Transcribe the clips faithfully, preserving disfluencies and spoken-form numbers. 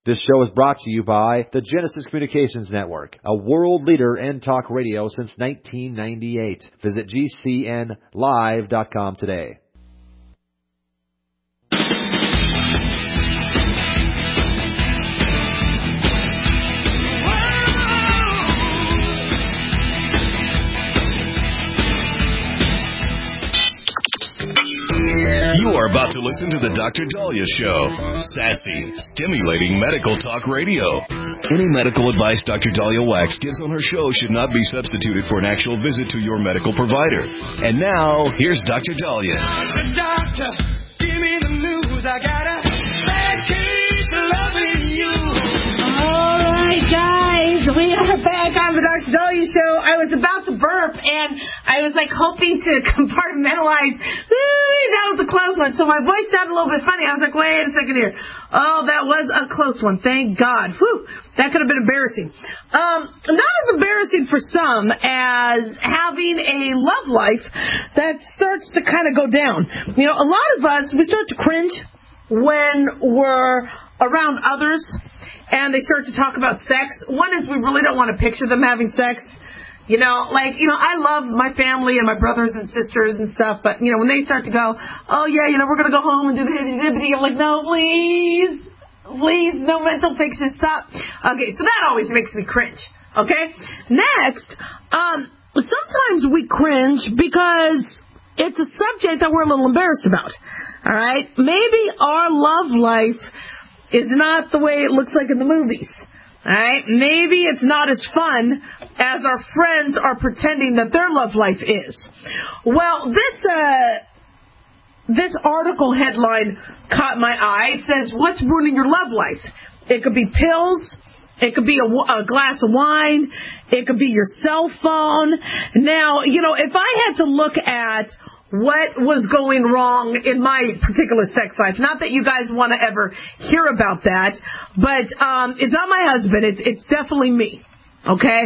This show is brought to you by the Genesis Communications Network, a world leader in talk radio since nineteen ninety-eight. Visit G C N live dot com today. You are about to listen to the Doctor Dahlia Show. Sassy, stimulating medical talk radio. Any medical advice Doctor Dahlia Wax gives on her show should not be substituted for an actual visit to your medical provider. And now, here's Doctor Dahlia. Doctor, give me the news. I got a bad case of loving you. All right, guys, we are back on the Doctor Dahlia Show. I was about to burp, and I was like hoping to compartmentalize. That was a close one. So my voice sounded a little bit funny. I was like, wait a second here. Oh, that was a close one. Thank God. Whew. That could have been embarrassing. Um, not as embarrassing for some as having a love life that starts to kind of go down. You know, a lot of us, we start to cringe when we're around others and they start to talk about sex. One is we really don't want to picture them having sex. You know, like, you know, I love my family and my brothers and sisters and stuff, but, you know, when they start to go, oh, yeah, you know, we're going to go home and do the hibbity-dibbity, I'm like, no, please, please, no mental pictures, stop. Okay, so that always makes me cringe, okay? Next, um, sometimes we cringe because it's a subject that we're a little embarrassed about, all right? Maybe our love life is not the way it looks like in the movies. All right, maybe it's not as fun as our friends are pretending that their love life is. Well, this uh, this article headline caught my eye. It says, "What's ruining your love life?" It could be pills. It could be a, a glass of wine. It could be your cell phone. Now, you know, if I had to look at what was going wrong in my particular sex life, not that you guys want to ever hear about that, but um, it's not my husband. It's it's definitely me. Okay,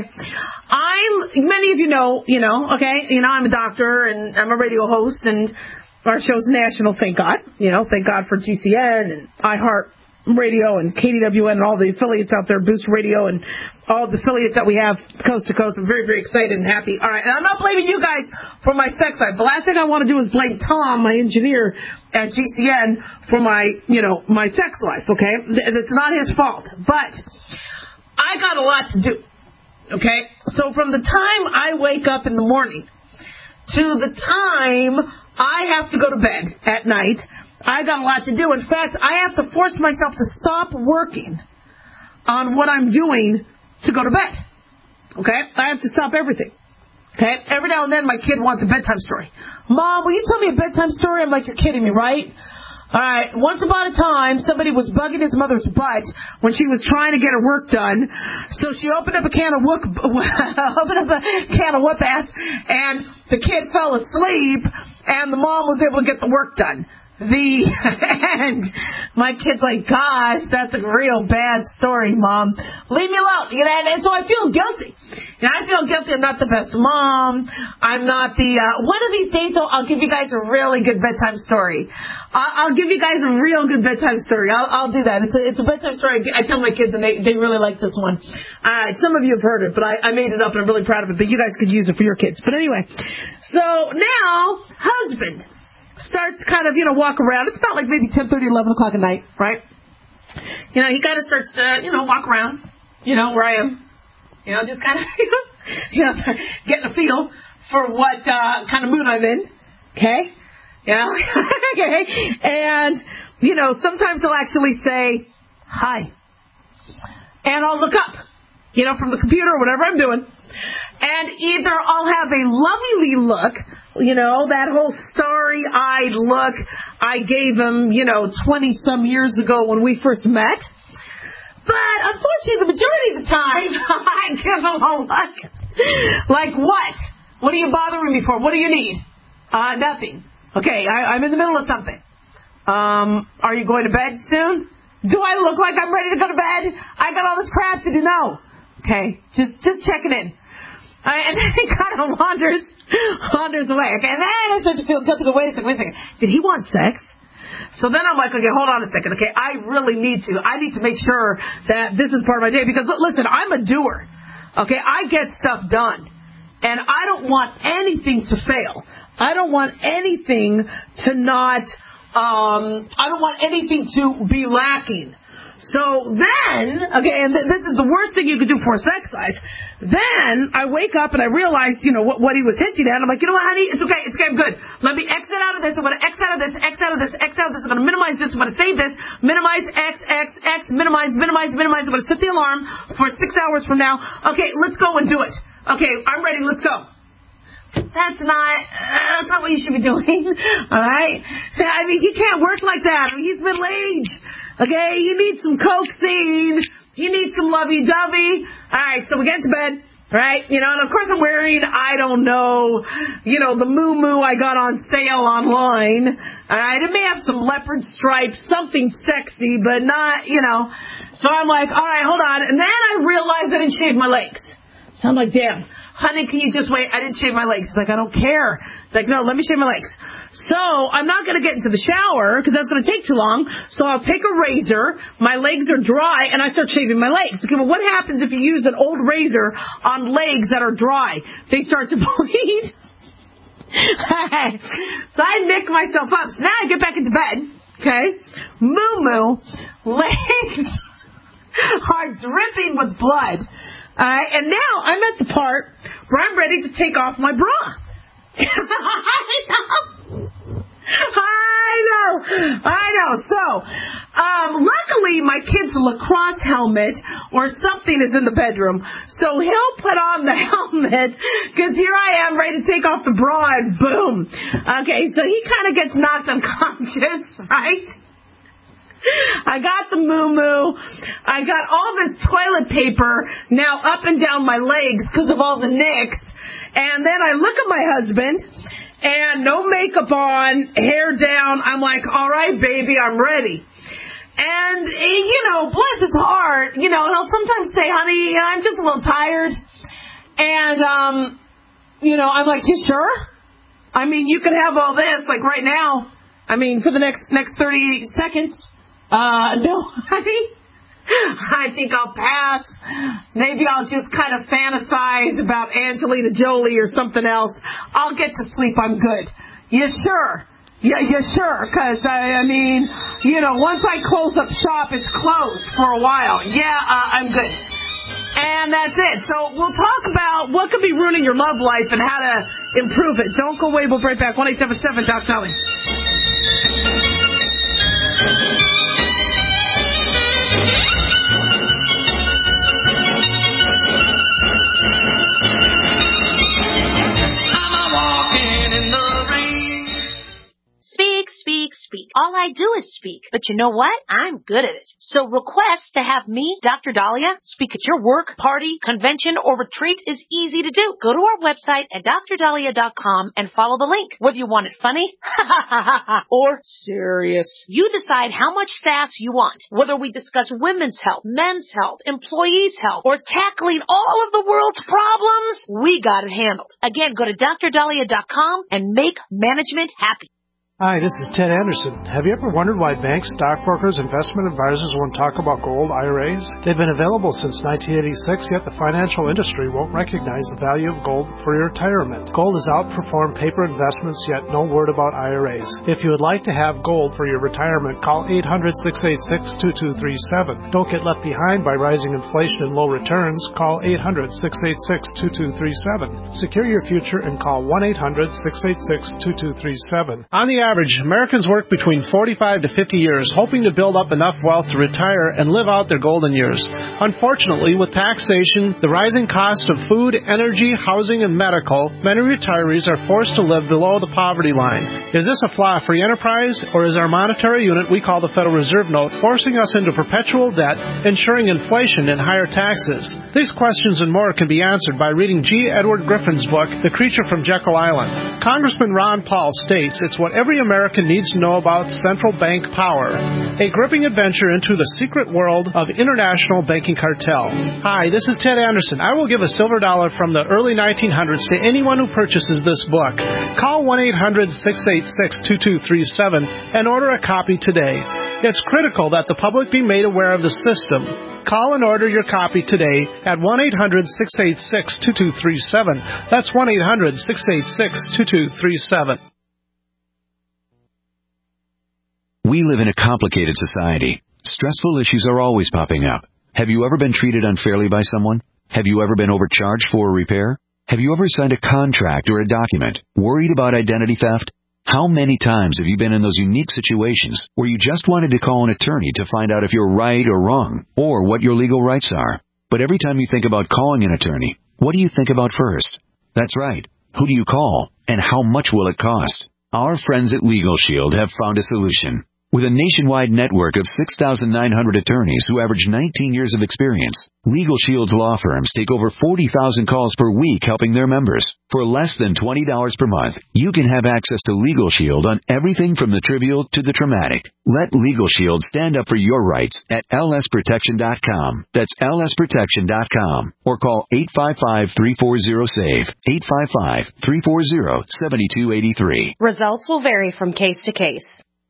I'm. Many of you know, you know. Okay, you know, I'm a doctor and I'm a radio host, and our show's national. Thank God. You know, thank God for G C N and iHeart Radio and K D W N and all the affiliates out there, Boost Radio and all the affiliates that we have coast to coast. I'm very, very excited and happy. All right, and I'm not blaming you guys for my sex life. The last thing I want to do is blame Tom, my engineer at G C N, for my, you know, my sex life, okay? It's not his fault. But I got a lot to do, okay? So from the time I wake up in the morning to the time I have to go to bed at night, I got a lot to do. In fact, I have to force myself to stop working on what I'm doing to go to bed. Okay? I have to stop everything. Okay? Every now and then my kid wants a bedtime story. Mom, will you tell me a bedtime story? I'm like, you're kidding me, right? All right. Once upon a time, somebody was bugging his mother's butt when she was trying to get her work done. So she opened up a can of whoop, opened up a can of whoop ass, and the kid fell asleep, and the mom was able to get the work done. The and my kid's like, gosh, that's a real bad story, Mom. Leave me alone. You know, and, and so I feel guilty. And I feel guilty. I'm not the best mom. I'm not the. Uh, one of these days, though, I'll give you guys a really good bedtime story. I'll, I'll give you guys a real good bedtime story. I'll, I'll do that. It's a, it's a bedtime story. I tell my kids, and they they really like this one. Uh, some of you have heard it, but I, I made it up, and I'm really proud of it. But you guys could use it for your kids. But anyway, so now husband starts kind of, you know, walk around. It's about like maybe ten thirty, eleven o'clock at night, right? You know, he kind of starts to, you know, walk around, you know, where I am. You know, just kind of, you know, getting a feel for what uh, kind of mood I'm in. Okay? You know? Okay? And, you know, sometimes he'll actually say, hi. And I'll look up, you know, from the computer or whatever I'm doing. And either I'll have a lovely look, you know, that whole starry-eyed look I gave him, you know, twenty-some years ago when we first met. But unfortunately, the majority of the time, I give him a look. Like what? What are you bothering me for? What do you need? Uh, nothing. Okay, I, I'm in the middle of something. Um, are you going to bed soon? Do I look like I'm ready to go to bed? I got all this crap to do. No. Okay, just just checking in. Uh, and then he kind of wanders, wanders away. Okay, and then I start to feel guilty. Go, wait a second, wait a second. Did he want sex? So then I'm like, okay, hold on a second. Okay, I really need to. I need to make sure that this is part of my day because, listen, I'm a doer. Okay, I get stuff done. And I don't want anything to fail. I don't want anything to not, um, I don't want anything to be lacking. So then, okay, and th- this is the worst thing you could do for a sex life. Then I wake up and I realize, you know, what, what he was hinting at. I'm like, you know what, honey? It's okay. It's okay. I'm good. Let me exit out of this. I'm going to X out of this, X out of this, X out of this. I'm going to minimize this. I'm going to save this. Minimize X, X, X, minimize, minimize, minimize. I'm going to set the alarm for six hours from now. Okay, let's go and do it. Okay, I'm ready. Let's go. That's not, that's not what you should be doing. All right? I mean, he can't work like that. I mean, he's middle-aged. Okay? You need some coaxing. You need some lovey-dovey. All right, so we get to bed. Right? You know, and of course I'm wearing, I don't know, you know, the moo-moo I got on sale online. All right? It may have some leopard stripes, something sexy, but not, you know. So I'm like, all right, hold on. And then I realized I didn't shave my legs. So I'm like, damn. Honey, can you just wait? I didn't shave my legs. He's like, I don't care. It's like, no, let me shave my legs. So I'm not going to get into the shower because that's going to take too long. So I'll take a razor. My legs are dry, and I start shaving my legs. Okay, well, what happens if you use an old razor on legs that are dry? They start to bleed. So I nick myself up. So now I get back into bed. Okay, moo-moo, legs are dripping with blood. All right, and now I'm at the part where I'm ready to take off my bra. I know. I know. I know. So, um, luckily my kid's lacrosse helmet or something is in the bedroom. So he'll put on the helmet because here I am ready to take off the bra and boom. Okay, so he kind of gets knocked unconscious, right? I got the moo-moo. I got all this toilet paper now up and down my legs because of all the nicks. And then I look at my husband, and no makeup on, hair down. I'm like, all right, baby, I'm ready. And, you know, bless his heart, you know, he'll sometimes say, honey, I'm just a little tired. And, um, you know, I'm like, you sure? I mean, you can have all this, like, right now. I mean, for the next next thirty seconds. Uh, no, honey, I think I'll pass. Maybe I'll just kind of fantasize about Angelina Jolie or something else. I'll get to sleep. I'm good. You sure? Yeah, you sure? Because, I, I mean, you know, once I close up shop, it's closed for a while. Yeah, uh, I'm good. And that's it. So we'll talk about what could be ruining your love life and how to improve it. Don't go away. We'll be right back. one eight seven seven Doc Dolly. Speak, speak, speak. All I do is speak. But you know what? I'm good at it. So request to have me, Doctor Dahlia, speak at your work, party, convention, or retreat is easy to do. Go to our website at dr dahlia dot com and follow the link. Whether you want it funny or serious, you decide how much sass you want. Whether we discuss women's health, men's health, employees' health, or tackling all of the world's problems, we got it handled. Again, go to dr dahlia dot com and make management happy. Hi, this is Ted Anderson. Have you ever wondered why banks, stockbrokers, investment advisors won't talk about gold I R As? They've been available since nineteen eighty-six, yet the financial industry won't recognize the value of gold for your retirement. Gold has outperformed paper investments, yet no word about I R As. If you would like to have gold for your retirement, call eight hundred, six eight six, two two three seven. Don't get left behind by rising inflation and low returns. Call eight hundred, six eight six, two two three seven. Secure your future and call one eight hundred, six eight six, two two three seven. On the average, Americans work between forty-five to fifty years, hoping to build up enough wealth to retire and live out their golden years. Unfortunately, with taxation, the rising cost of food, energy, housing, and medical, many retirees are forced to live below the poverty line. Is this a flaw free enterprise, or is our monetary unit we call the Federal Reserve Note forcing us into perpetual debt, ensuring inflation and higher taxes? These questions and more can be answered by reading G. Edward Griffin's book, The Creature from Jekyll Island. Congressman Ron Paul states it's what every every American needs to know about Central Bank Power, a gripping adventure into the secret world of international banking cartel. Hi, this is Ted Anderson. I will give a silver dollar from the early nineteen hundreds to anyone who purchases this book. Call one eight hundred, six eight six, two two three seven and order a copy today. It's critical that the public be made aware of the system. Call and order your copy today at one eight hundred, six eight six, two two three seven. That's one eight hundred, six eight six, two two three seven. We live in a complicated society. Stressful issues are always popping up. Have you ever been treated unfairly by someone? Have you ever been overcharged for a repair? Have you ever signed a contract or a document? Worried about identity theft? How many times have you been in those unique situations where you just wanted to call an attorney to find out if you're right or wrong, or what your legal rights are? But every time you think about calling an attorney, what do you think about first? That's right. Who do you call, and how much will it cost? Our friends at Legal Shield have found a solution. With a nationwide network of six thousand nine hundred attorneys who average nineteen years of experience, Legal Shield's law firms take over forty thousand calls per week helping their members. For less than twenty dollars per month, you can have access to Legal Shield on everything from the trivial to the traumatic. Let Legal Shield stand up for your rights at L S protection dot com. That's L S protection dot com. Or call eight five five, three four zero, S A V E, eight five five, three four zero, seven two eight three. Results will vary from case to case.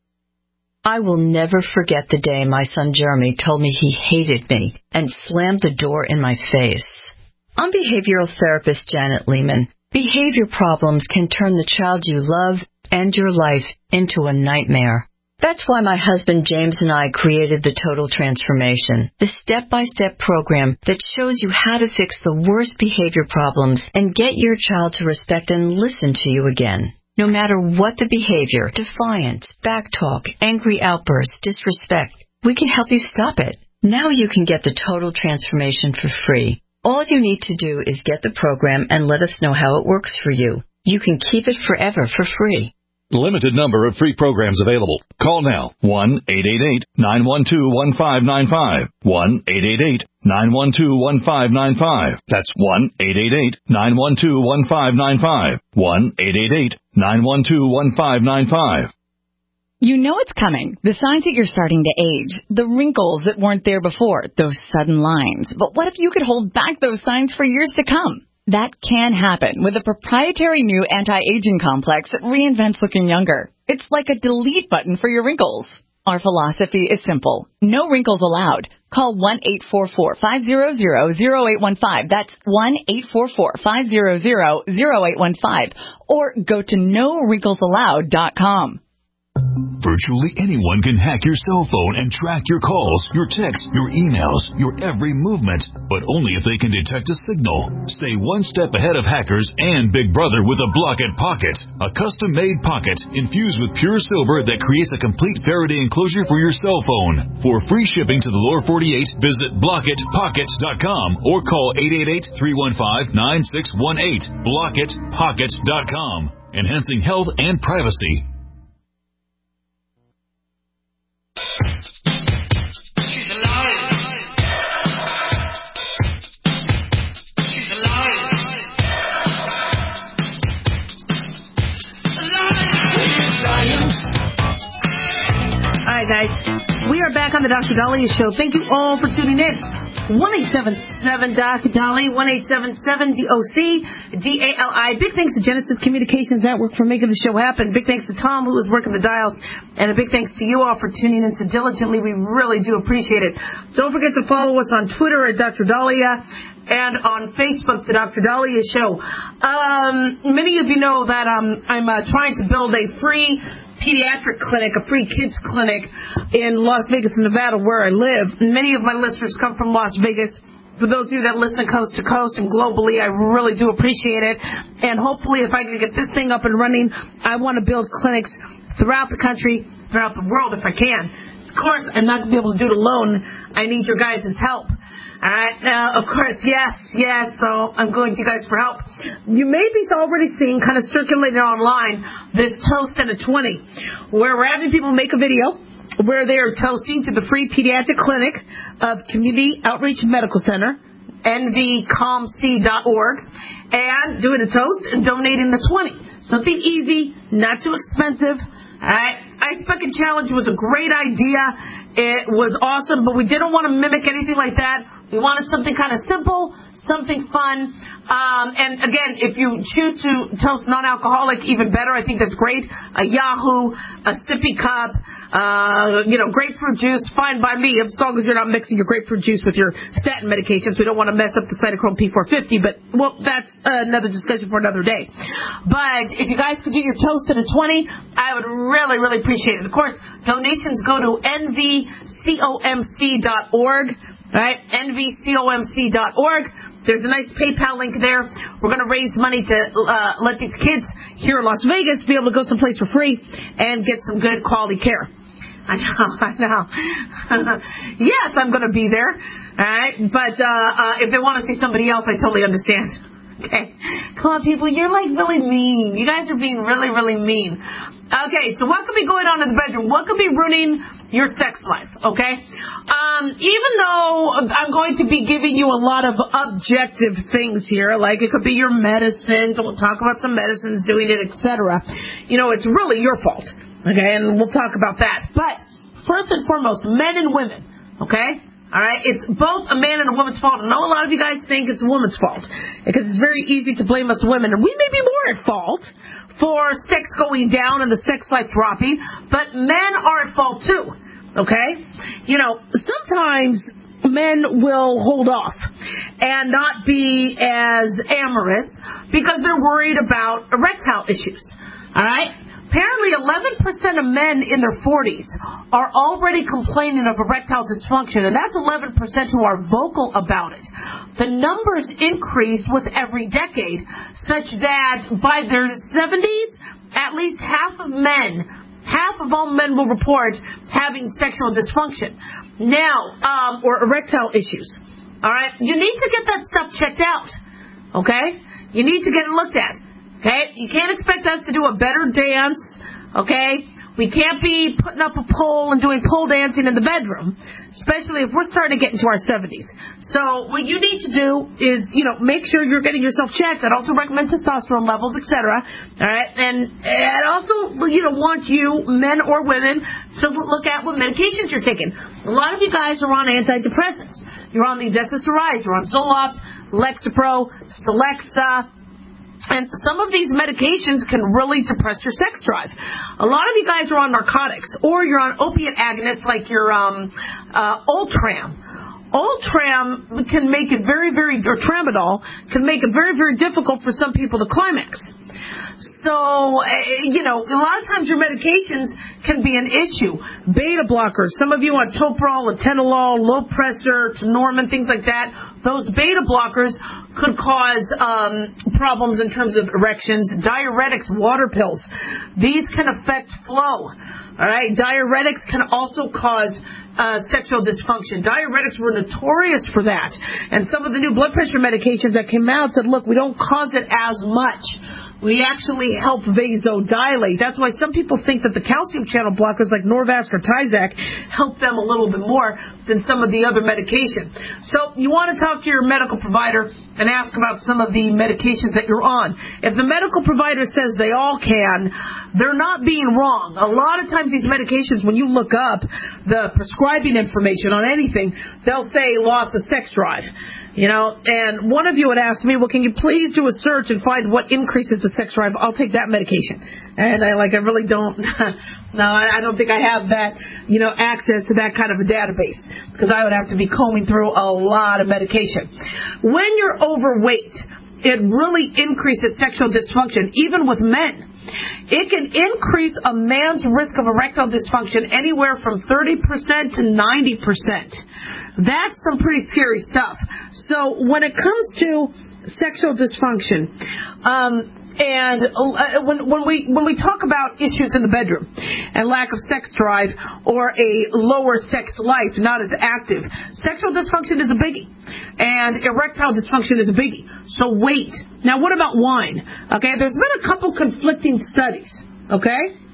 I will never forget the day my son Jeremy told me he hated me and slammed the door in my face. I'm behavioral therapist Janet Lehman. Behavior problems can turn the child you love and your life into a nightmare. That's why my husband James and I created the Total Transformation, the step-by-step program that shows you how to fix the worst behavior problems and get your child to respect and listen to you again. No matter what the behavior, defiance, backtalk, angry outbursts, disrespect, we can help you stop it. Now you can get the Total Transformation for free. All you need to do is get the program and let us know how it works for you. You can keep it forever for free. Limited number of free programs available. Call now, one eight eight eight, nine one two, one five nine five, one eight eight eight, nine one two, one five nine five. That's one eight eight eight, nine one two, one five nine five, one eight eight eight, nine one two, one five nine five. You know it's coming. The signs that you're starting to age. The wrinkles that weren't there before. Those sudden lines. But what if you could hold back those signs for years to come? That can happen with a proprietary new anti-aging complex that reinvents looking younger. It's like a delete button for your wrinkles. Our philosophy is simple. No wrinkles allowed. Call one eight four four, five zero zero, zero eight one five. That's one eight four four, five zero zero, zero eight one five. Or go to no wrinkles allowed dot com. Virtually anyone can hack your cell phone and track your calls, your texts, your emails, your every movement, but only if they can detect a signal. Stay one step ahead of hackers and Big Brother with a Block-It Pocket, a custom-made pocket infused with pure silver that creates a complete Faraday enclosure for your cell phone. For free shipping to the lower forty-eight, visit block it pocket dot com or call eight eight eight, three one five, nine six one eight. block it pocket dot com, enhancing health and privacy. She's alive. She's alive. Alive. All right, guys. We are back on the Doctor Dahlia Show. Thank you all for tuning in. one eight seven seven D O C Dali, one eight seven seven D O C D A L I. Big thanks to Genesis Communications Network for making the show happen. Big thanks to Tom, who was working the dials. And a big thanks to you all for tuning in so diligently. We really do appreciate it. Don't forget to follow us on Twitter at Doctor Dahlia and on Facebook, The Doctor Dahlia Show. Um, many of you know that um, I'm uh, trying to build a free pediatric clinic, a free kids clinic in Las Vegas, Nevada, where I live. Many of my listeners come from Las Vegas. For those of you that listen coast to coast and globally, I really do appreciate it. And hopefully, if I can get this thing up and running, I want to build clinics throughout the country, throughout the world if I can. Of course, I'm not going to be able to do it alone. I need your guys' help. All right. Now, of course, yes, yes. So I'm going to you guys for help. You may be already seeing, kind of circulating online, this toast and a twenty, where we're having people make a video where they are toasting to the free pediatric clinic of Community Outreach Medical Center, N V com c dot org, and doing a toast and donating the twenty. Something easy, not too expensive. All right? Ice Bucket Challenge was a great idea. It was awesome, but we didn't want to mimic anything like that. We wanted something kind of simple, something fun. Um, and again, if you choose to toast non-alcoholic, even better. I think that's great. A Yahoo, a sippy cup, uh, you know, grapefruit juice, fine by me, as long as you're not mixing your grapefruit juice with your statin medications. We don't want to mess up the cytochrome P four fifty, but, well, that's another discussion for another day. But if you guys could do your toast in a twenty, I would really, really appreciate it. Of course, donations go to N V comc dot org. Right, N V comc dot org. There's a nice PayPal link there. We're going to raise money to uh, let these kids here in Las Vegas be able to go someplace for free and get some good quality care. I know, I know. Yes, I'm going to be there. All right, but uh, uh, if they want to see somebody else, I totally understand. Okay, come on, people, you're like really mean. You guys are being really, really mean. Okay, so what could be going on in the bedroom? What could be ruining your sex life, okay? Um, even though I'm going to be giving you a lot of objective things here, like it could be your medicines, and we'll talk about some medicines doing it, et cetera. You know, it's really your fault, okay? And we'll talk about that. But first and foremost, men and women, okay? All right, it's both a man and a woman's fault. I know a lot of you guys think it's a woman's fault because it's very easy to blame us women, and we may be more at fault for sex going down and the sex life dropping, but men are at fault too, okay? You know, sometimes men will hold off and not be as amorous because they're worried about erectile issues, all right? Apparently, eleven percent of men in their forties are already complaining of erectile dysfunction, and that's eleven percent who are vocal about it. The numbers increase with every decade, such that by their seventies, at least half of men, half of all men will report having sexual dysfunction. Now, um, or erectile issues. All right? You need to get that stuff checked out, okay? You need to get it looked at. Okay, you can't expect us to do a better dance, okay? We can't be putting up a pole and doing pole dancing in the bedroom, especially if we're starting to get into our seventies. So what you need to do is, you know, make sure you're getting yourself checked. I'd also recommend testosterone levels, et cetera. All right, and I'd also, you know, want you, men or women, to look at what medications you're taking. A lot of you guys are on antidepressants. You're on these S S R Is. You're on Zoloft, Lexapro, Celexa. And some of these medications can really depress your sex drive. A lot of you guys are on narcotics, or you're on opiate agonists like your um, uh, Ultram. Ultram can make it very, very, or Tramadol can make it very, very difficult for some people to climax. So, uh, you know, a lot of times your medications can be an issue. Beta blockers, some of you on Toprol, Atenolol, Lopressor, Norman, things like that. Those beta blockers could cause um, problems in terms of erections. Diuretics, water pills, these can affect flow. All right, diuretics can also cause uh, sexual dysfunction. Diuretics were notorious for that, and some of the new blood pressure medications that came out said, "Look, we don't cause it as much. We actually help vasodilate." That's why some people think that the calcium channel blockers like Norvasc or Tyzac help them a little bit more than some of the other medication. So you want to talk to your medical provider and ask about some of the medications that you're on. If the medical provider says they all can, they're not being wrong. A lot of times these medications, when you look up the prescribing information on anything, they'll say loss of sex drive. You know, and one of you would ask me, well, can you please do a search and find what increases the sex drive? I'll take that medication. And I like, I really don't, no, I don't think I have that, you know, access to that kind of a database, because I would have to be combing through a lot of medication. When you're overweight, it really increases sexual dysfunction, even with men. It can increase a man's risk of erectile dysfunction anywhere from thirty percent to ninety percent. That's some pretty scary stuff. So when it comes to sexual dysfunction, um, and uh, when, when we when we talk about issues in the bedroom and lack of sex drive or a lower sex life, not as active, sexual dysfunction is a biggie, and erectile dysfunction is a biggie. So wait. Now, what about wine? Okay, there's been a couple conflicting studies. Okay.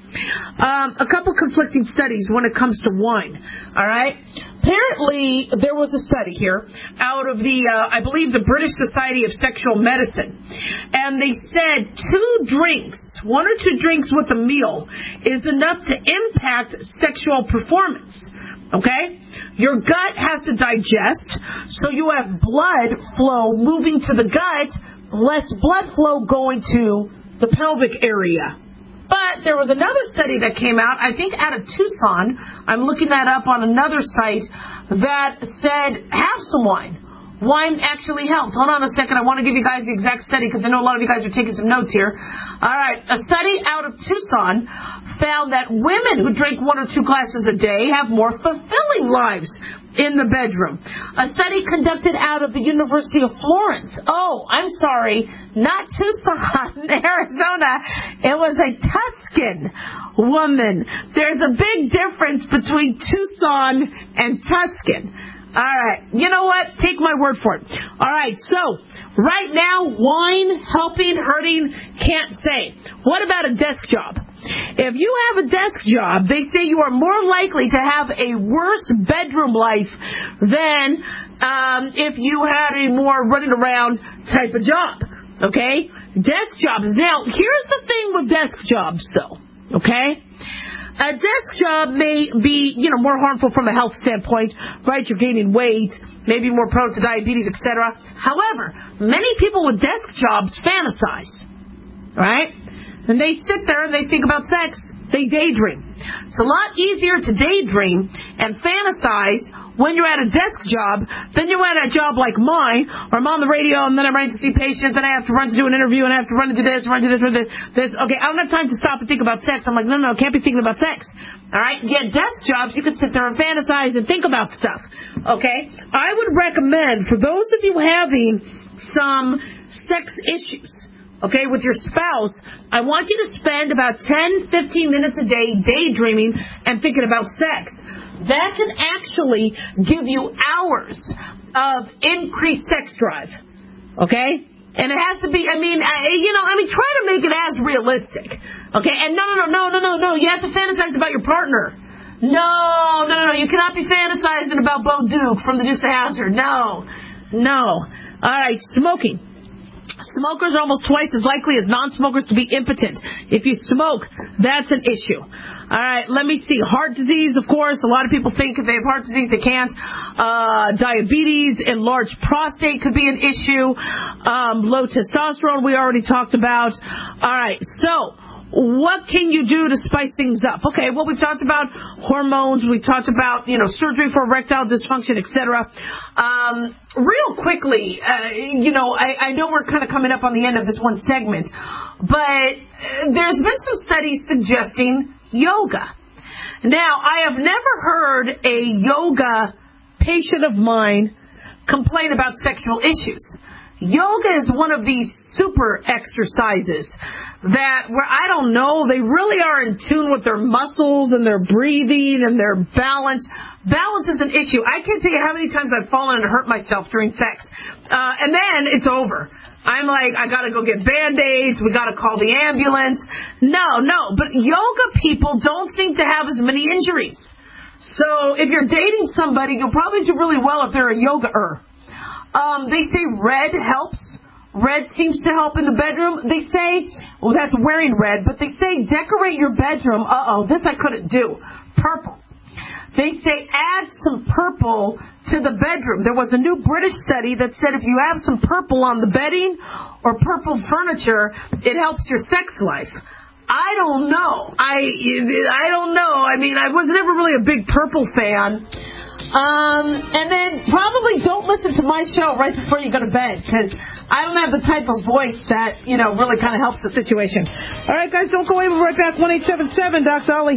Um, a couple conflicting studies when it comes to wine. All right. Apparently, there was a study here out of the, uh, I believe, the British Society of Sexual Medicine, and they said two drinks, one or two drinks with a meal, is enough to impact sexual performance. Okay? Your gut has to digest, so you have blood flow moving to the gut, less blood flow going to the pelvic area. But there was another study that came out, I think out of Tucson, I'm looking that up on another site, that said have some wine. Wine actually helps. Hold on a second, I want to give you guys the exact study because I know a lot of you guys are taking some notes here. All right, a study out of Tucson found that women who drink one or two glasses a day have more fulfilling lives in the bedroom. A study conducted out of the University of Florence. Oh, I'm sorry, not Tucson, Arizona. It was a Tuscan woman. There's a big difference between Tucson and Tuscan. All right. You know what? Take my word for it. All right. So, right now, wine, helping, hurting, can't say. What about a desk job? If you have a desk job, they say you are more likely to have a worse bedroom life than um, if you had a more running around type of job. Okay? Desk jobs. Now, here's the thing with desk jobs, though. Okay? A desk job may be, you know, more harmful from a health standpoint, right? You're gaining weight, maybe more prone to diabetes, et cetera. However, many people with desk jobs fantasize, right? And they sit there and they think about sex. They daydream. It's a lot easier to daydream and fantasize when you're at a desk job than you're at a job like mine, where I'm on the radio and then I'm running to see patients and I have to run to do an interview and I have to run to do this, run to this, run to this. this. Okay, I don't have time to stop and think about sex. I'm like, no, no, no, can't be thinking about sex. All right? Yet desk jobs, you can sit there and fantasize and think about stuff. Okay? I would recommend, for those of you having some sex issues, okay, with your spouse, I want you to spend about ten, fifteen minutes a day daydreaming and thinking about sex. That can actually give you hours of increased sex drive, okay? And it has to be, I mean, I, you know, I mean, try to make it as realistic, okay? And no, no, no, no, no, no, no, you have to fantasize about your partner. No, no, no, no, you cannot be fantasizing about Bo Duke from the Dukes of Hazzard. No, no. All right, smoking. Smokers are almost twice as likely as non-smokers to be impotent. If you smoke, that's an issue. All right, let me see. Heart disease, of course. A lot of people think if they have heart disease, they can't. Uh, diabetes, enlarged prostate could be an issue. Um, low testosterone, we already talked about. All right, so what can you do to spice things up? Okay, well, we talked about hormones. We talked about, you know, surgery for erectile dysfunction, et cetera. Um, real quickly, uh, you know, I, I know we're kind of coming up on the end of this one segment, but there's been some studies suggesting yoga. Now, I have never heard a yoga patient of mine complain about sexual issues. Yoga is one of these super exercises that, where I don't know, they really are in tune with their muscles and their breathing and their balance. Balance is an issue. I can't tell you how many times I've fallen and hurt myself during sex. Uh, and then it's over. I'm like, I gotta go get Band-Aids, we gotta call the ambulance. No, no, but yoga people don't seem to have as many injuries. So if you're dating somebody, you'll probably do really well if they're a yoga-er. Um, they say red helps. Red seems to help in the bedroom. They say, well, that's wearing red, but they say decorate your bedroom. Uh-oh, this I couldn't do. Purple. They say add some purple to the bedroom. There was a new British study that said if you have some purple on the bedding or purple furniture, it helps your sex life. I don't know. I I don't know. I mean, I was never really a big purple fan. Um, and then probably don't listen to my show right before you go to bed, because I don't have the type of voice that, you know, really kind of helps the situation. All right, guys, don't go away. We'll be right back. one eight seven seven, Doc Dolly.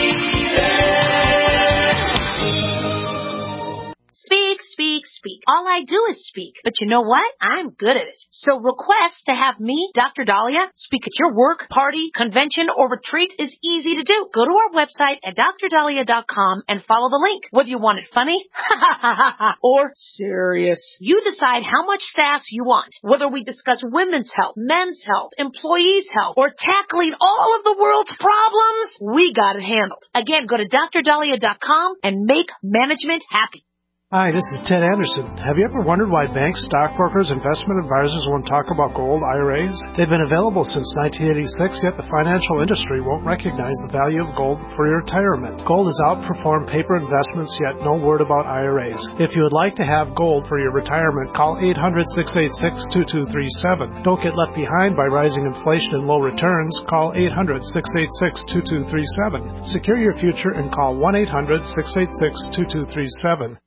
Speak, speak, speak. All I do is speak. But you know what? I'm good at it. So request to have me, Doctor Dahlia, speak at your work, party, convention, or retreat is easy to do. Go to our website at dr dahlia dot com and follow the link. Whether you want it funny or serious, you decide how much sass you want. Whether we discuss women's health, men's health, employees' health, or tackling all of the world's problems, we got it handled. Again, go to dr dahlia dot com and make management happy. Hi, this is Ted Anderson. Have you ever wondered why banks, stockbrokers, investment advisors won't talk about gold I R As? They've been available since nineteen eighty-six, yet the financial industry won't recognize the value of gold for your retirement. Gold has outperformed paper investments, yet no word about I R As. If you would like to have gold for your retirement, call eight hundred, six eight six, two two three seven. Don't get left behind by rising inflation and low returns. Call eight hundred, six eight six, two two three seven. Secure your future and call one eight hundred, six eight six, two two three seven.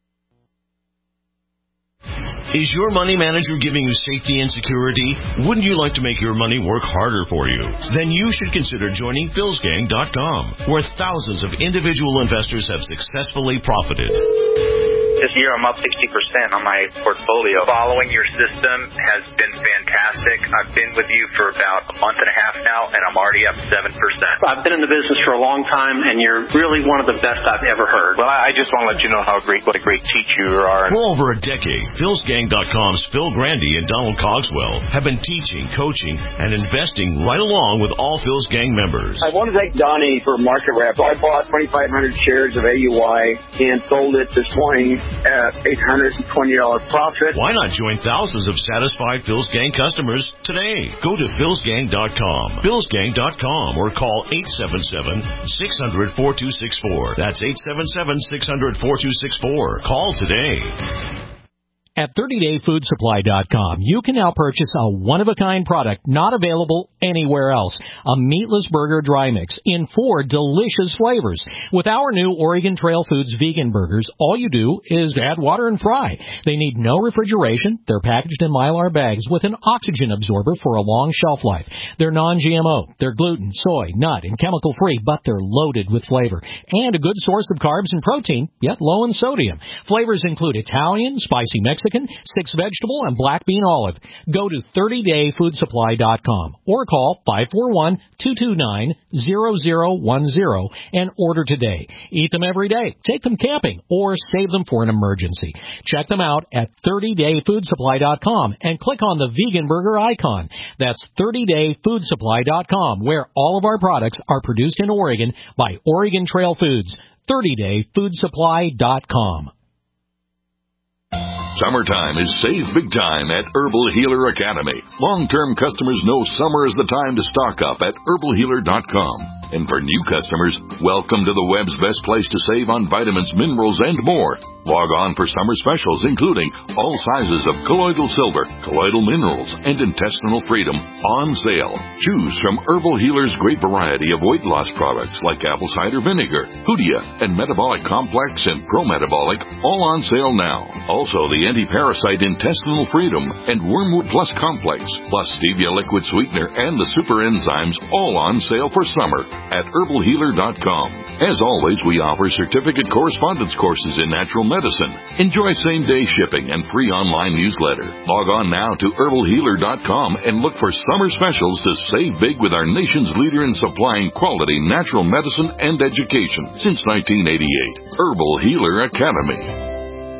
Is your money manager giving you safety and security? Wouldn't you like to make your money work harder for you? Then you should consider joining Phils Gang dot com, where thousands of individual investors have successfully profited. This year I'm up sixty percent on my portfolio. Following your system has been fantastic. I've been with you for about a month and a half now, and I'm already up seven percent. I've been in the business for a long time, and you're really one of the best I've ever heard. Well, I just want to let you know how great, what a great teacher you are. For over a decade, Phils Gang dot com's Phil Grandy and Donald Cogswell have been teaching, coaching, and investing right along with all Phil's Gang members. I want to thank Donnie for market wrap. I bought twenty-five hundred shares of A U I and sold it this morning at eight hundred twenty dollars profit. Why not join thousands of satisfied Phil's Gang customers today? Go to Phils Gang dot com, Phils Gang dot com, or call eight seven seven, six hundred, four two six four. That's eight seven seven, six hundred, four two six four. Call today. At thirty day food supply dot com, you can now purchase a one-of-a-kind product not available anywhere else. A meatless burger dry mix in four delicious flavors. With our new Oregon Trail Foods vegan burgers, all you do is add water and fry. They need no refrigeration. They're packaged in Mylar bags with an oxygen absorber for a long shelf life. They're non G M O. They're gluten, soy, nut, and chemical-free, but they're loaded with flavor. And a good source of carbs and protein, yet low in sodium. Flavors include Italian, spicy Mexican, six vegetable, and black bean olive. Go to thirty day food supply dot com or call five four one, two two nine, zero zero one zero and order today. Eat them every day, take them camping, or save them for an emergency. Check them out at thirty day food supply dot com and click on the vegan burger icon. That's thirty day food supply dot com, where all of our products are produced in Oregon by Oregon Trail Foods. thirty day food supply dot com. Summertime is save big time at Herbal Healer Academy. Long-term customers know summer is the time to stock up at herbal healer dot com. And for new customers, welcome to the web's best place to save on vitamins, minerals, and more. Log on for summer specials, including all sizes of colloidal silver, colloidal minerals, and intestinal freedom on sale. Choose from Herbal Healer's great variety of weight loss products like apple cider vinegar, Hoodia, and Metabolic Complex and Pro-Metabolic, all on sale now. Also, the anti-parasite intestinal freedom and Wormwood Plus Complex, plus stevia liquid sweetener and the super enzymes, all on sale for summer at herbal healer dot com. As always, we offer certificate correspondence courses in natural medicine. Enjoy same-day shipping and free online newsletter. Log on now to herbal healer dot com and look for summer specials to save big with our nation's leader in supplying quality natural medicine and education since nineteen eighty-eight. Herbal Healer Academy.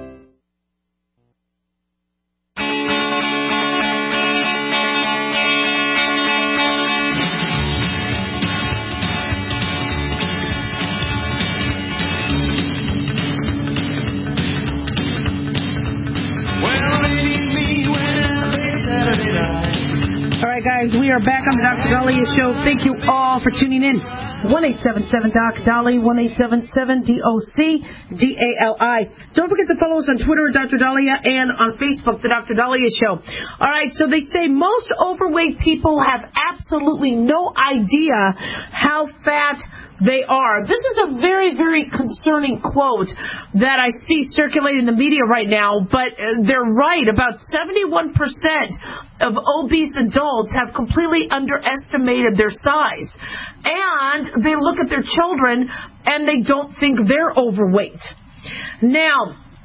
Guys, we are back on the Doctor Dahlia Show. Thank you all for tuning in. one eight seven seven doc Dolly, one eight seven seven D O C D A L I. Don't forget to follow us on Twitter, Doctor Dahlia, and on Facebook, The Doctor Dahlia Show. All right, so they say most overweight people have absolutely no idea how fat they are. This is a very, very concerning quote that I see circulating in the media right now, but they're right. About seventy-one percent of obese adults have completely underestimated their size. And they look at their children and they don't think they're overweight. Now,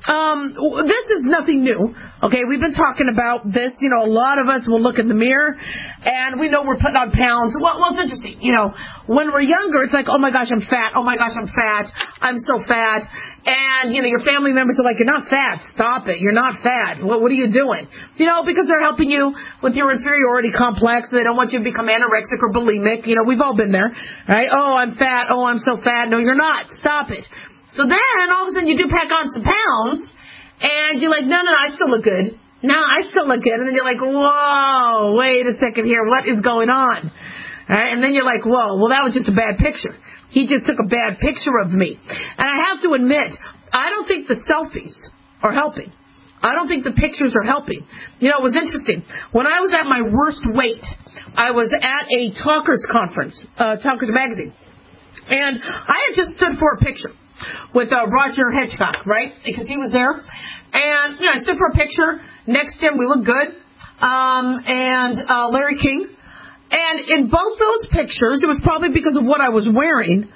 Um, this is nothing new. Okay, we've been talking about this. You know, a lot of us will look in the mirror and we know we're putting on pounds. Well, well, it's interesting. You know, when we're younger, it's like, oh my gosh, I'm fat. Oh my gosh, I'm fat. I'm so fat. And, you know, your family members are like, you're not fat. Stop it. You're not fat. What, what are you doing? You know, because they're helping you with your inferiority complex. They don't want you to become anorexic or bulimic. You know, we've all been there, right? Oh, I'm fat. Oh, I'm so fat. No, you're not. Stop it. So then, all of a sudden, you do pack on some pounds, and you're like, no, no, no, I still look good. No, I still look good. And then you're like, whoa, wait a second here. What is going on? All right? And then you're like, whoa, well, that was just a bad picture. He just took a bad picture of me. And I have to admit, I don't think the selfies are helping. I don't think the pictures are helping. You know, it was interesting. When I was at my worst weight, I was at a Talkers conference, uh, Talkers magazine. And I had just stood for a picture with uh, Roger Hitchcock, right? Because he was there. And, you know, I stood for a picture. Next to him, we looked good. Um, and uh, Larry King. And in both those pictures, it was probably because of what I was wearing,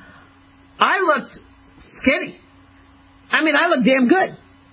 I looked skinny. I mean, I looked damn good.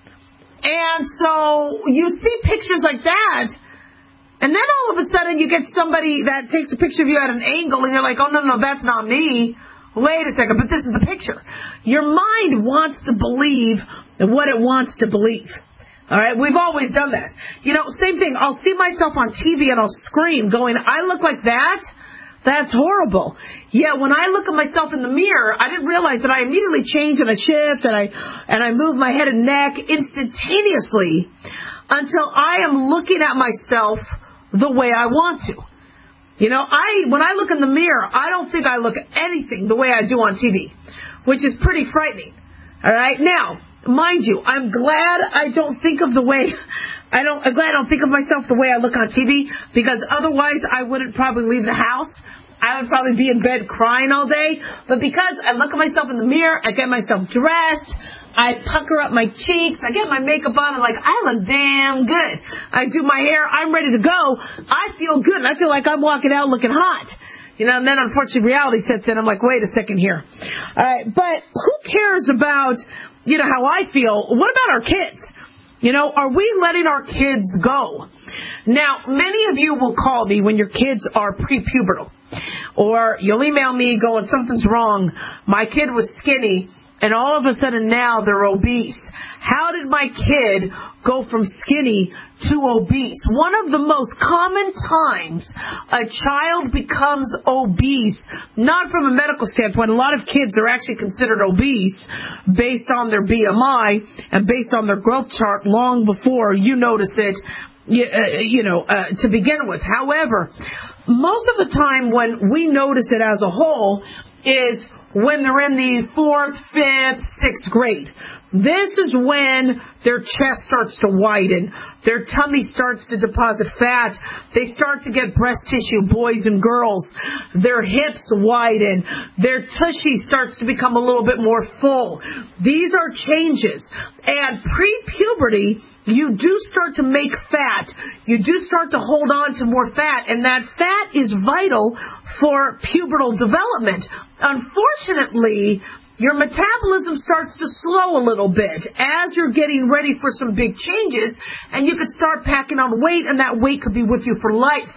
And so you see pictures like that, and then all of a sudden you get somebody that takes a picture of you at an angle, and you're like, oh, no, no, that's not me. Wait a second, but this is the picture. Your mind wants to believe what it wants to believe. All right, we've always done that. You know, same thing. I'll see myself on T V and I'll scream going, I look like that? That's horrible. Yet when I look at myself in the mirror, I didn't realize that I immediately change and I shift and I, and I move my head and neck instantaneously until I am looking at myself the way I want to. You know, I when I look in the mirror, I don't think I look anything the way I do on T V, which is pretty frightening. All right? Now, mind you, I'm glad I don't think of the way I don't I'm glad I don't think of myself the way I look on T V, because otherwise I wouldn't probably leave the house. I would probably be in bed crying all day. But because I look at myself in the mirror, I get myself dressed, I pucker up my cheeks, I get my makeup on, I'm like, I look damn good. I do my hair, I'm ready to go. I feel good, and I feel like I'm walking out looking hot. You know, and then unfortunately reality sets in. I'm like, wait a second here. All right, but who cares about, you know, how I feel? What about our kids? You know, are we letting our kids go? Now, many of you will call me when your kids are prepubertal. Or you'll email me going, something's wrong. My kid was skinny, and all of a sudden now they're obese. How did my kid go from skinny to obese? One of the most common times a child becomes obese, not from a medical standpoint. A lot of kids are actually considered obese based on their B M I and based on their growth chart long before you notice it, you, uh, you know, uh, to begin with. However, most of the time when we notice it as a whole is when they're in the fourth, fifth, sixth grade. This is when their chest starts to widen, their tummy starts to deposit fat, they start to get breast tissue, boys and girls, their hips widen, their tushy starts to become a little bit more full. These are changes. And pre-puberty, you do start to make fat. You do start to hold on to more fat, and that fat is vital for pubertal development. Unfortunately, your metabolism starts to slow a little bit as you're getting ready for some big changes, and you could start packing on weight, and that weight could be with you for life.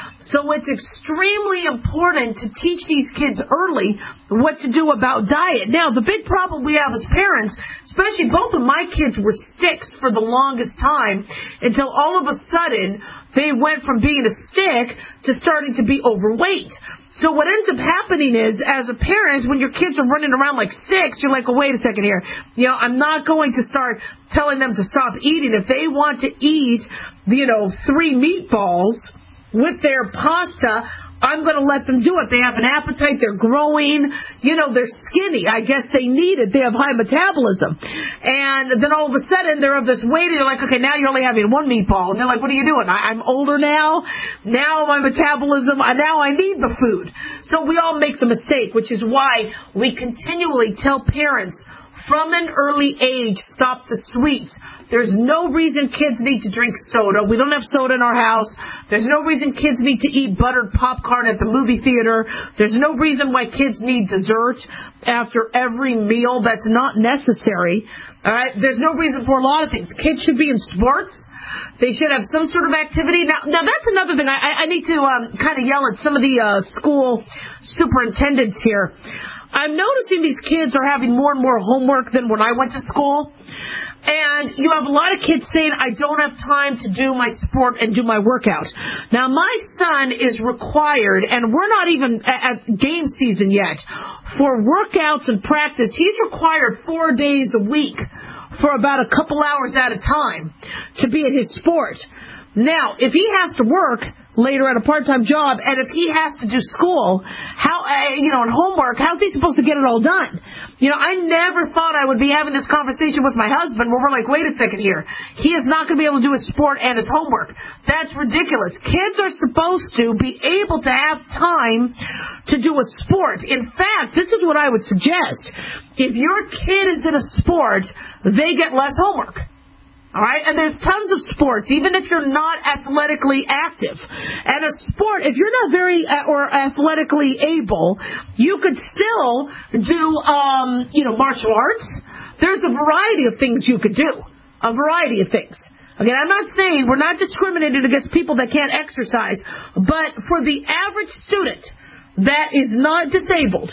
So it's extremely important to teach these kids early what to do about diet. Now, the big problem we have as parents, especially both of my kids were sticks for the longest time until all of a sudden they went from being a stick to starting to be overweight. So what ends up happening is, as a parent, when your kids are running around like sticks, you're like, oh, wait a second here. You know, I'm not going to start telling them to stop eating. If they want to eat, you know, three meatballs with their pasta, I'm going to let them do it. They have an appetite. They're growing. You know, they're skinny. I guess they need it. They have high metabolism. And then all of a sudden, they're of this weight, and you're like, okay, now you're only having one meatball. And they're like, what are you doing? I- I'm older now. Now my metabolism, now I need the food. So we all make the mistake, which is why we continually tell parents, from an early age, stop the sweets. There's no reason kids need to drink soda. We don't have soda in our house. There's no reason kids need to eat buttered popcorn at the movie theater. There's no reason why kids need dessert after every meal. That's not necessary. All right? There's no reason for a lot of things. Kids should be in sports. They should have some sort of activity. Now, now that's another thing. I, I need to um, kind of yell at some of the uh, school superintendents here. I'm noticing these kids are having more and more homework than when I went to school. And you have a lot of kids saying, I don't have time to do my sport and do my workout. Now, my son is required, and we're not even at game season yet, for workouts and practice. He's required four days a week for about a couple hours at a time to be in his sport. Now, if he has to work later at a part-time job, and if he has to do school, how, uh, you know, and homework, how's he supposed to get it all done? You know, I never thought I would be having this conversation with my husband where we're like, wait a second here. He is not going to be able to do his sport and his homework. That's ridiculous. Kids are supposed to be able to have time to do a sport. In fact, this is what I would suggest. If your kid is in a sport, they get less homework. All right, and there's tons of sports, even if you're not athletically active. And a sport, if you're not very uh, or athletically able, you could still do, um, you know, martial arts. There's a variety of things you could do, a variety of things. Again, I'm not saying we're not discriminating against people that can't exercise, but for the average student that is not disabled,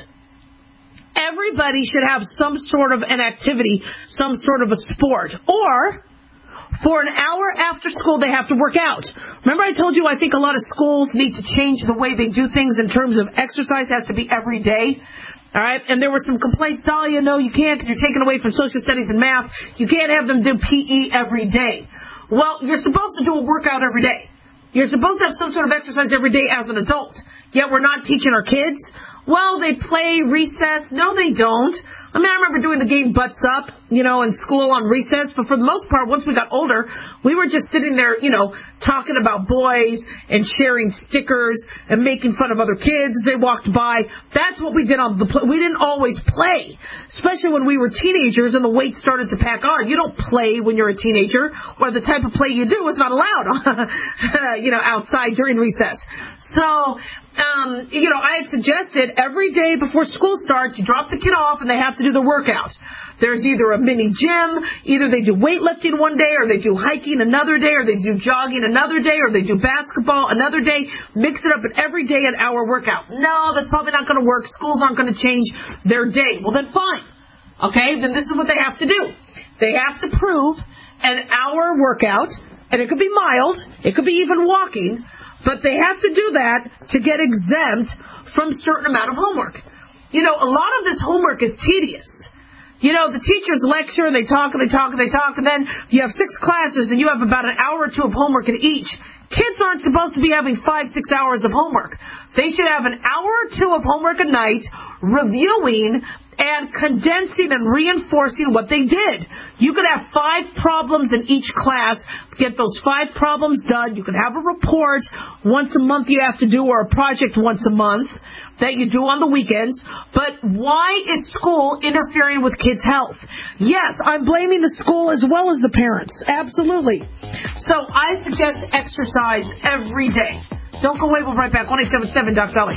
everybody should have some sort of an activity, some sort of a sport, or for an hour after school, they have to work out. Remember I told you I think a lot of schools need to change the way they do things in terms of exercise has to be every day. All right? And there were some complaints, Dahlia, no, you can't because you're taken away from social studies and math. You can't have them do P E every day. Well, you're supposed to do a workout every day. You're supposed to have some sort of exercise every day as an adult. Yet we're not teaching our kids. Well, they play recess. No, they don't. I mean, I remember doing the game Butts Up, you know, in school on recess. But for the most part, once we got older, we were just sitting there, you know, talking about boys and sharing stickers and making fun of other kids as they walked by. That's what we did on the play. We didn't always play, especially when we were teenagers and the weight started to pack on. You don't play when you're a teenager, or the type of play you do is not allowed, you know, outside during recess. So, Um, you know, I had suggested every day before school starts, you drop the kid off and they have to do the workout. There's either a mini gym, either they do weightlifting one day, or they do hiking another day, or they do jogging another day, or they do basketball another day. Mix it up, and every day an hour workout. No, that's probably not going to work. Schools aren't going to change their day. Well, then fine. Okay, then this is what they have to do. They have to prove an hour workout, and it could be mild, it could be even walking, but they have to do that to get exempt from a certain amount of homework. You know, a lot of this homework is tedious. You know, the teachers lecture, and they talk, and they talk, and they talk, and then you have six classes, and you have about an hour or two of homework in each. Kids aren't supposed to be having five, six hours of homework. They should have an hour or two of homework a night, reviewing and condensing and reinforcing what they did. You could have five problems in each class, get those five problems done. You could have a report once a month you have to do, or a project once a month that you do on the weekends. But why is school interfering with kids' health? Yes, I'm blaming the school as well as the parents. Absolutely. So I suggest exercise every day. Don't go away. We'll be right back. one eight seven seven Doc Dolly.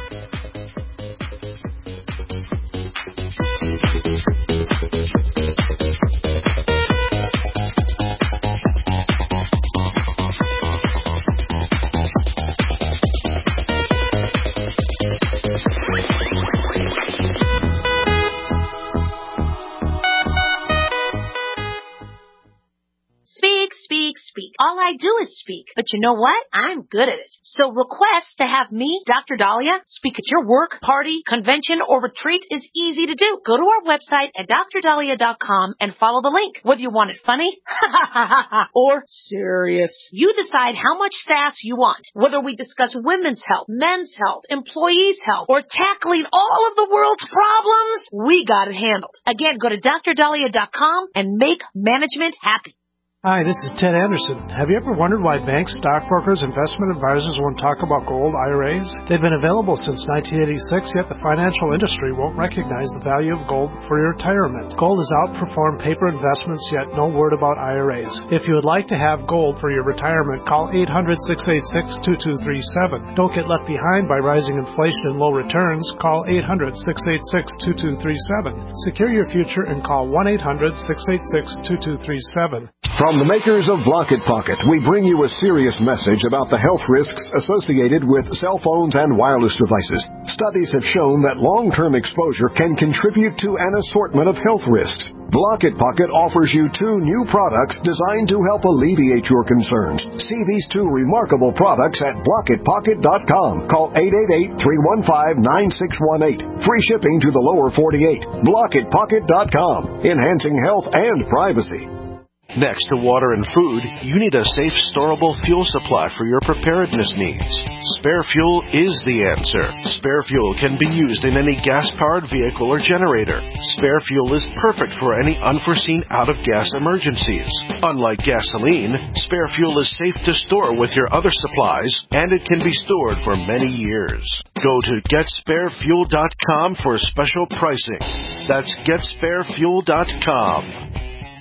Speak. All I do is speak. But you know what? I'm good at it. So request to have me, Doctor Dahlia, speak at your work, party, convention, or retreat is easy to do. Go to our website at dr dahlia dot com and follow the link. Whether you want it funny or serious, you decide how much sass you want. Whether we discuss women's health, men's health, employees' health, or tackling all of the world's problems, we got it handled. Again, go to dr dahlia dot com and make management happy. Hi, this is Ted Anderson. Have you ever wondered why banks, stockbrokers, investment advisors won't talk about gold I R As? They've been available since nineteen eighty-six, yet the financial industry won't recognize the value of gold for your retirement. Gold has outperformed paper investments, yet no word about I R As. If you would like to have gold for your retirement, call eight hundred, six eight six, two two three seven. Don't get left behind by rising inflation and low returns. Call eight hundred, six eight six, two two three seven. Secure your future and call one eight hundred, six eight six, two two three seven. From the makers of Blocket Pocket, we bring you a serious message about the health risks associated with cell phones and wireless devices. Studies have shown that long-term exposure can contribute to an assortment of health risks. Blocket Pocket offers you two new products designed to help alleviate your concerns. See these two remarkable products at blocket pocket dot com. Call eight eight eight, three one five, nine six one eight. Free shipping to the lower forty-eight. blocket pocket dot com. Enhancing health and privacy. Next to water and food, you need a safe, storable fuel supply for your preparedness needs. Spare Fuel is the answer. Spare Fuel can be used in any gas-powered vehicle or generator. Spare Fuel is perfect for any unforeseen out-of-gas emergencies. Unlike gasoline, Spare Fuel is safe to store with your other supplies, and it can be stored for many years. Go to get spare fuel dot com for special pricing. That's get spare fuel dot com.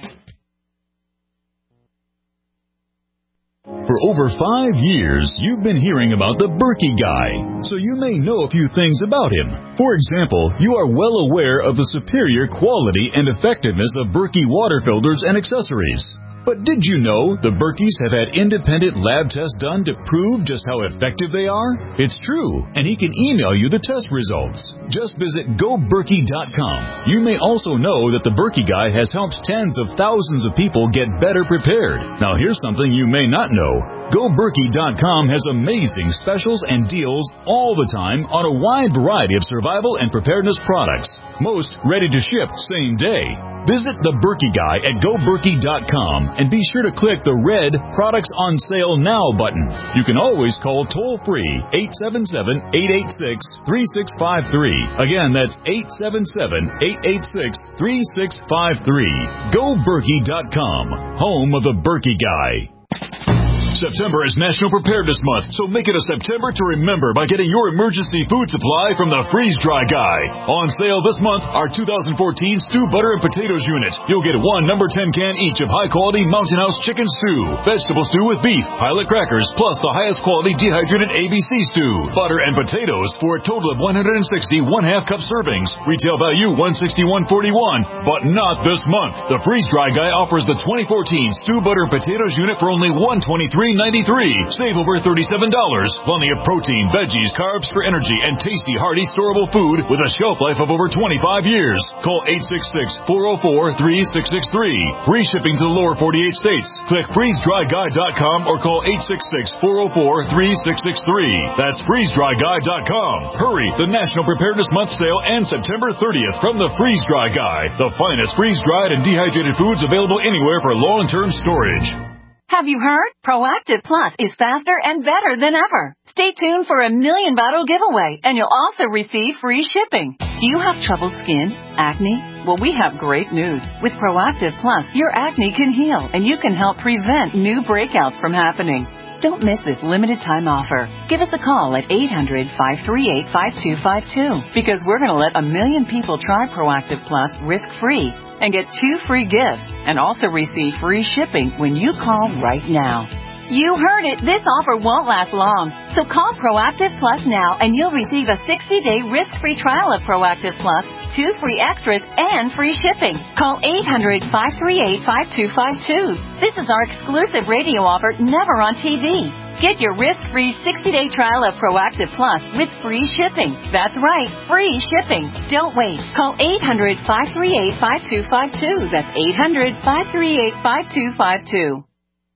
For over five years, you've been hearing about the Berkey Guy, so you may know a few things about him. For example, you are well aware of the superior quality and effectiveness of Berkey water filters and accessories. But did you know the Berkeys have had independent lab tests done to prove just how effective they are? It's true, and he can email you the test results. Just visit go berkey dot com. You may also know that the Berkey Guy has helped tens of thousands of people get better prepared. Now here's something you may not know. go berkey dot com has amazing specials and deals all the time on a wide variety of survival and preparedness products. Most ready to ship same day. Visit the Berkey Guy at go berkey dot com and be sure to click the red Products on Sale Now button. You can always call toll-free eight seven seven, eight eight six, three six five three. Again, that's eight seven seven, eight eight six, three six five three. go berkey dot com, home of the Berkey Guy. September is National Preparedness Month, so make it a September to remember by getting your emergency food supply from the Freeze Dry Guy. On sale this month, our two thousand fourteen Stew Butter and Potatoes unit. You'll get one number ten can each of high-quality Mountain House chicken stew, vegetable stew with beef, pilot crackers, plus the highest quality dehydrated A B C stew, butter and potatoes for a total of one hundred sixty one-half cup servings. Retail value one hundred sixty-one forty-one, but not this month. The Freeze Dry Guy offers the twenty fourteen Stew Butter and Potatoes unit for only one hundred twenty-three ninety-three. Save over thirty-seven dollars. Plenty of protein, veggies, carbs for energy, and tasty, hearty, storable food with a shelf life of over twenty-five years. Call eight six six, four oh four, three six six three. Free shipping to the lower forty-eight states. Click freeze dry guy dot com or call eight six six, four oh four, three six six three. That's freeze dry guy dot com. Hurry! The National Preparedness Month sale ends September thirtieth from the Freeze Dry Guy. The finest freeze-dried and dehydrated foods available anywhere for long-term storage. Have you heard? Proactive Plus is faster and better than ever. Stay tuned for a million bottle giveaway, and you'll also receive free shipping. Do you have troubled skin? Acne? Well, we have great news. With Proactive Plus, your acne can heal, and you can help prevent new breakouts from happening. Don't miss this limited time offer. Give us a call at eight hundred, five three eight, five two five two because we're going to let a million people try Proactive Plus risk-free and get two free gifts and also receive free shipping when you call right now. You heard it. This offer won't last long. So call Proactive Plus now and you'll receive a sixty-day risk-free trial of Proactive Plus, two free extras, and free shipping. Call eight hundred, five three eight, five two five two. This is our exclusive radio offer, never on T V. Get your risk-free sixty-day trial of Proactive Plus with free shipping. That's right, free shipping. Don't wait. Call eight hundred, five three eight, five two five two. That's eight hundred, five three eight, five two five two.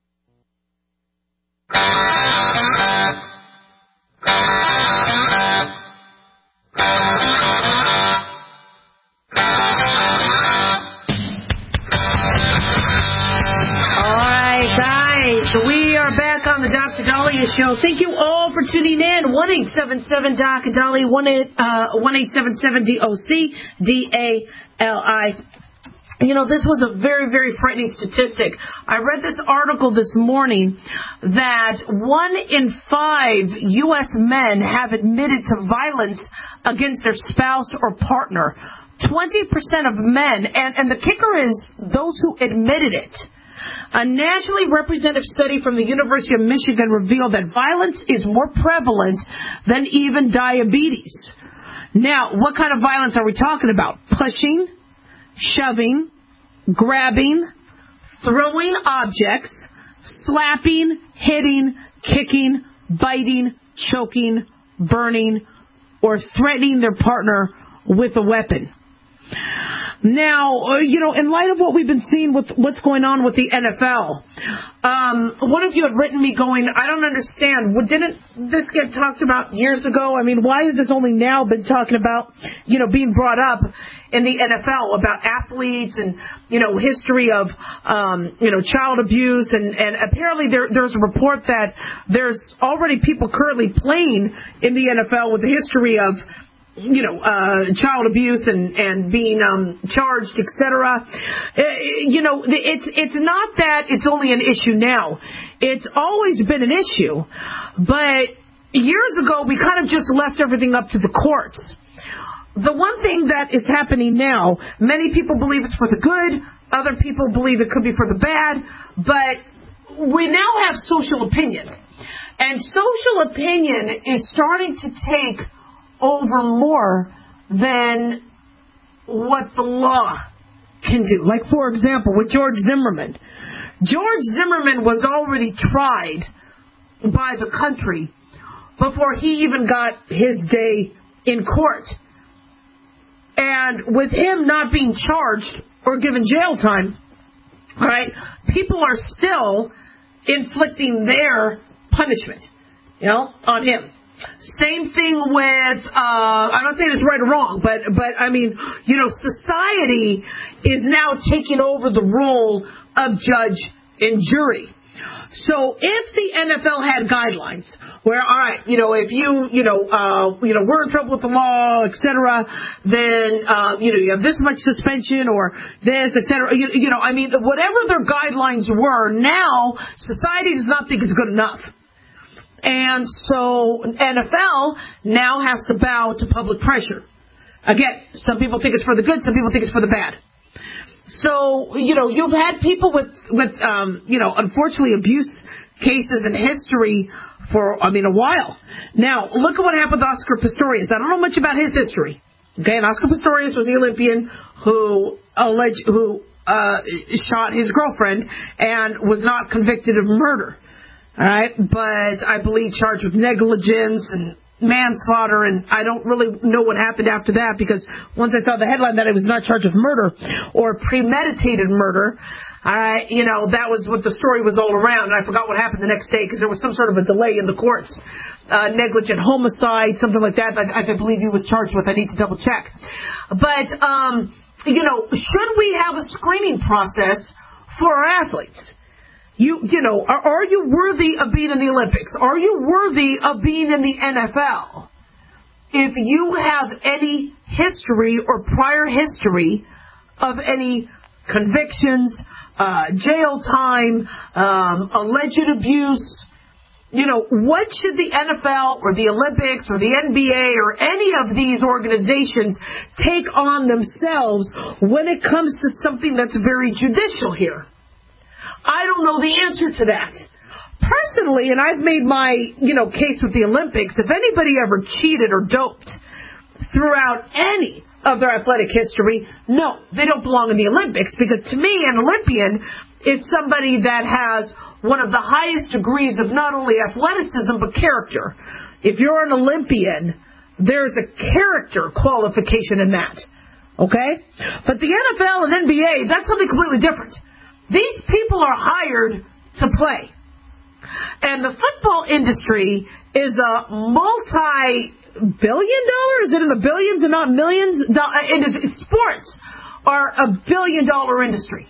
So we are back on the Doctor Dahlia Show. Thank you all for tuning in. one eight seven seven D O C Dahlia, one eight seven seven D O C D A L I. You know, this was a very, very frightening statistic. I read this article this morning that one in five U S men have admitted to violence against their spouse or partner. twenty percent of men, and, and the kicker is those who admitted it. A nationally representative study from the University of Michigan revealed that violence is more prevalent than even diabetes. Now, what kind of violence are we talking about? Pushing, shoving, grabbing, throwing objects, slapping, hitting, kicking, biting, choking, burning, or threatening their partner with a weapon. Now, you know, in light of what we've been seeing with what's going on with the N F L, um, one of you had written me going, I don't understand. Well, didn't this get talked about years ago? I mean, why has this only now been talking about, you know, being brought up in the N F L about athletes and, you know, history of, um, you know, child abuse? And, and apparently there, there's a report that there's already people currently playing in the N F L with a history of, you know, uh, child abuse and, and being, um, charged, et cetera. Uh, you know, it's, it's not that it's only an issue now. It's always been an issue. But years ago, we kind of just left everything up to the courts. The one thing that is happening now, many people believe it's for the good. Other people believe it could be for the bad. But we now have social opinion. And social opinion is starting to take over more than what the law can do. Like, for example, with George Zimmerman. George Zimmerman was already tried by the country before he even got his day in court. And with him not being charged or given jail time, all right, people are still inflicting their punishment, you know, on him. Same thing with, uh, I'm not saying it's right or wrong, but, but I mean, you know, society is now taking over the role of judge and jury. So if the N F L had guidelines where, all right, you know, if you, you know, uh, you know, we're in trouble with the law, et cetera, then, uh, you know, you have this much suspension or this, et cetera. You, you know, I mean, whatever their guidelines were, now society does not think it's good enough. And so N F L now has to bow to public pressure. Again, some people think it's for the good, some people think it's for the bad. So, you know, you've had people with, with um, you know, unfortunately abuse cases in history for, I mean, a while. Now, look at what happened with Oscar Pistorius. I don't know much about his history. Okay, and Oscar Pistorius was the Olympian who alleged, who uh, shot his girlfriend and was not convicted of murder. All right, but I believe charged with negligence and manslaughter, and I don't really know what happened after that, because once I saw the headline that it was not charged with murder or premeditated murder, I, you know, that was what the story was all around, and I forgot what happened the next day because there was some sort of a delay in the courts. Uh, negligent homicide, something like that, I, I believe he was charged with. I need to double check. But, um, you know, should we have a screening process for our athletes? You, you know, are, are you worthy of being in the Olympics? Are you worthy of being in the N F L? If you have any history or prior history of any convictions, uh, jail time, um, alleged abuse, you know, what should the N F L or the Olympics or the N B A or any of these organizations take on themselves when it comes to something that's very judicial here? I don't know the answer to that. Personally, and I've made my, you know, case with the Olympics, if anybody ever cheated or doped throughout any of their athletic history, no, they don't belong in the Olympics, because to me, an Olympian is somebody that has one of the highest degrees of not only athleticism, but character. If you're an Olympian, there's a character qualification in that. Okay? But the N F L and N B A, that's something completely different. These people are hired to play. And the football industry is a multi-billion dollar, is it in the billions and not millions? Industry. Sports are a billion dollar industry.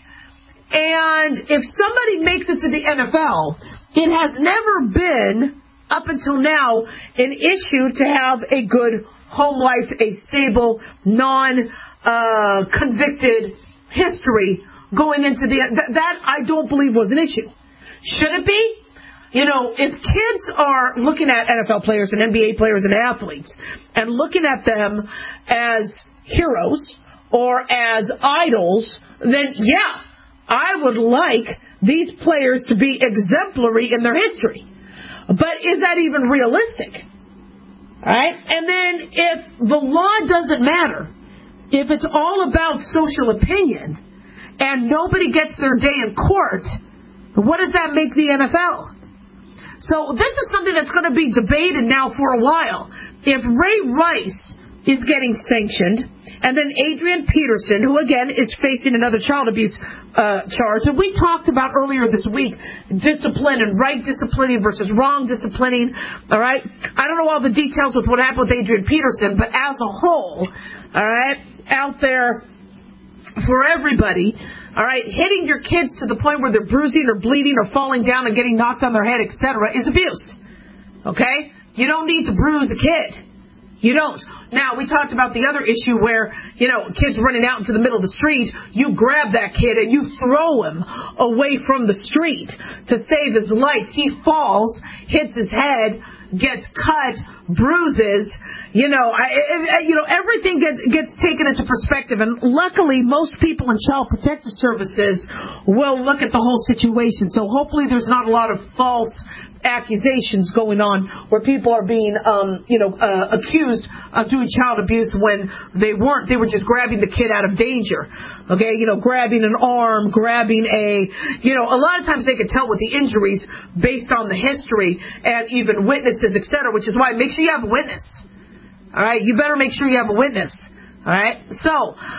And if somebody makes it to the N F L, it has never been, up until now, an issue to have a good home life, a stable, non-convicted history going into the th- that I don't believe was an issue. Should it be? You know, if kids are looking at N F L players and N B A players and athletes and looking at them as heroes or as idols, then yeah, I would like these players to be exemplary in their history. But is that even realistic? All right? And then if the law doesn't matter, if it's all about social opinion and nobody gets their day in court, what does that make the N F L? So this is something that's going to be debated now for a while. If Ray Rice is getting sanctioned, and then Adrian Peterson, who again is facing another child abuse uh, charge, and we talked about earlier this week, discipline and right disciplining versus wrong disciplining, all right? I don't know all the details with what happened with Adrian Peterson, but as a whole, all right, out there for everybody, all right, hitting your kids to the point where they're bruising or bleeding or falling down and getting knocked on their head, et cetera, is abuse. Okay? You don't need to bruise a kid. You don't. Now, we talked about the other issue where, you know, kids running out into the middle of the street, you grab that kid and you throw him away from the street to save his life. He falls, hits his head, gets cut, bruises, you know, I, I, you know, everything gets, gets taken into perspective. And luckily, most people in Child Protective Services will look at the whole situation. So hopefully there's not a lot of false accusations going on where people are being, um, you know, uh, accused of doing child abuse when they weren't. They were just grabbing the kid out of danger. Okay, you know, grabbing an arm, grabbing a, you know, a lot of times they can tell with the injuries based on the history and even witnesses, et cetera, which is why make sure you have a witness. All right, you better make sure you have a witness. All right, so,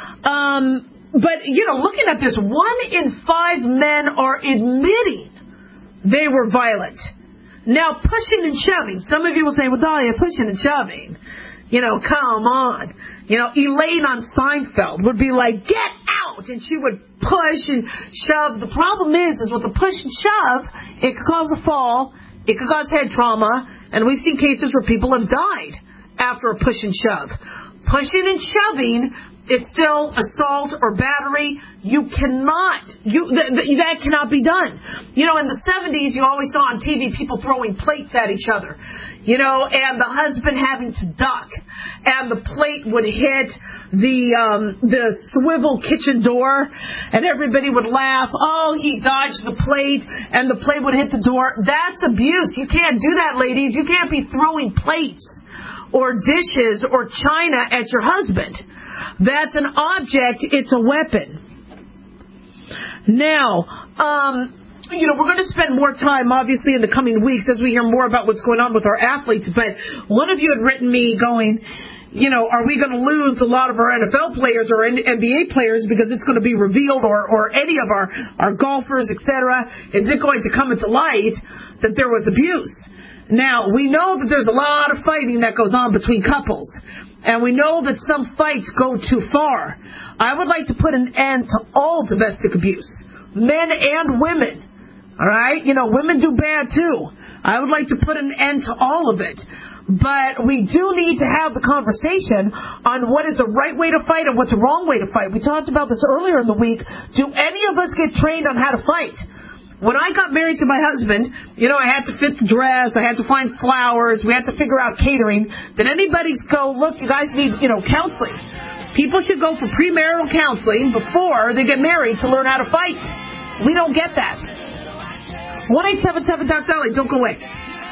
um, but, you know, looking at this, one in five men are admitting they were violent. Now, pushing and shoving. Some of you will say, well, Dahlia, pushing and shoving. You know, come on. You know, Elaine on Seinfeld would be like, get out! And she would push and shove. The problem is, is with the push and shove, it could cause a fall. It could cause head trauma. And we've seen cases where people have died after a push and shove. Pushing and shoving is still assault or battery. You cannot, you th- th- that cannot be done. You know, in the seventies, you always saw on T V people throwing plates at each other, you know, and the husband having to duck, and the plate would hit the um, the swivel kitchen door, and everybody would laugh. Oh, he dodged the plate, and the plate would hit the door. That's abuse. You can't do that, ladies. You can't be throwing plates or dishes or china at your husband. That's an object. It's a weapon. Now, um, you know, we're going to spend more time, obviously, in the coming weeks as we hear more about what's going on with our athletes. But one of you had written me going, you know, are we going to lose a lot of our N F L players or N B A players because it's going to be revealed, or, or any of our, our golfers, et cetera? Is it going to come into light that there was abuse? Now, we know that there's a lot of fighting that goes on between couples. And we know that some fights go too far. I would like to put an end to all domestic abuse, men and women. All right? You know, women do bad too. I would like to put an end to all of it. But we do need to have the conversation on what is the right way to fight and what's the wrong way to fight. We talked about this earlier in the week. Do any of us get trained on how to fight? When I got married to my husband, you know, I had to fit the dress, I had to find flowers, we had to figure out catering. Did anybody go, look, you guys need, you know, counseling? People should go for premarital counseling before they get married to learn how to fight. We don't get that. one eight seven seven dot Sally, don't go away.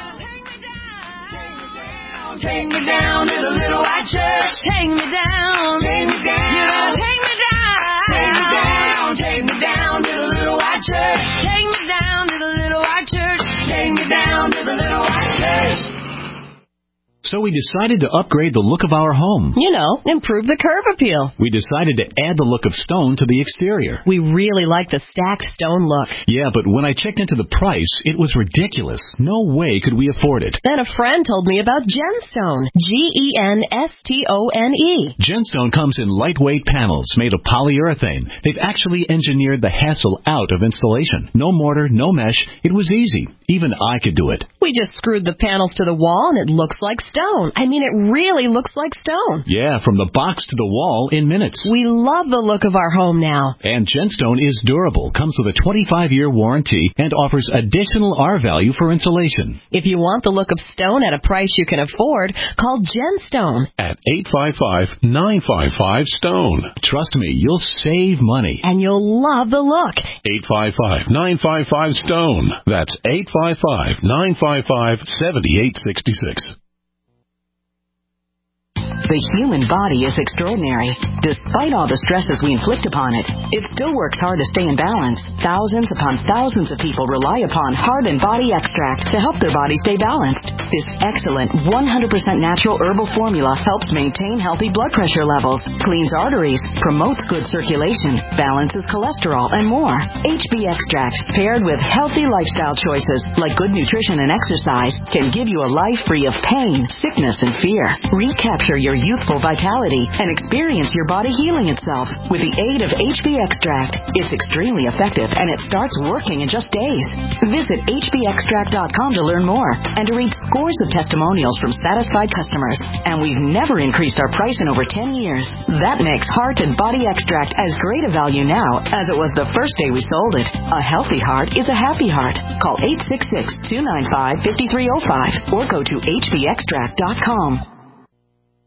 Take me down to the little white church. Take me down. Take me down. You know, take me down. Take me down. Take me down to the little white church. Take me down to the little white church. Take me down to the little white church. So we decided to upgrade the look of our home. You know, improve the curb appeal. We decided to add the look of stone to the exterior. We really like the stacked stone look. Yeah, but when I checked into the price, it was ridiculous. No way could we afford it. Then a friend told me about Genstone. G E N S T O N E. Genstone comes in lightweight panels made of polyurethane. They've actually engineered the hassle out of installation. No mortar, no mesh. It was easy. Even I could do it. We just screwed the panels to the wall and it looks like stone. stone. I mean, it really looks like stone. Yeah, from the box to the wall in minutes. We love the look of our home now. And Gemstone is durable, comes with a twenty-five year warranty, and offers additional R-value for insulation. If you want the look of stone at a price you can afford, call Gemstone at eight five five, nine five five, STONE. Trust me, you'll save money. And you'll love the look. eight five five, nine five five, STONE. That's eight five five, nine five five, seven eight six six. The human body is extraordinary. Despite all the stresses we inflict upon it, it still works hard to stay in balance. Thousands upon thousands of people rely upon Heart and Body Extract to help their body stay balanced. This excellent one hundred percent natural herbal formula helps maintain healthy blood pressure levels, cleans arteries, promotes good circulation, balances cholesterol, and more. H B Extract, paired with healthy lifestyle choices like good nutrition and exercise, can give you a life free of pain, sickness, and fear. Recapture your youthful vitality and experience your body healing itself with the aid of H B Extract. It's extremely effective and it starts working in just days. Visit H B extract dot com to learn more and to read scores of testimonials from satisfied customers. And we've never increased our price in over ten years. That makes Heart and Body Extract as great a value now as it was the first day we sold it. A healthy heart is a happy heart. Call eight six six, two nine five, five three zero five or go to H B extract dot com.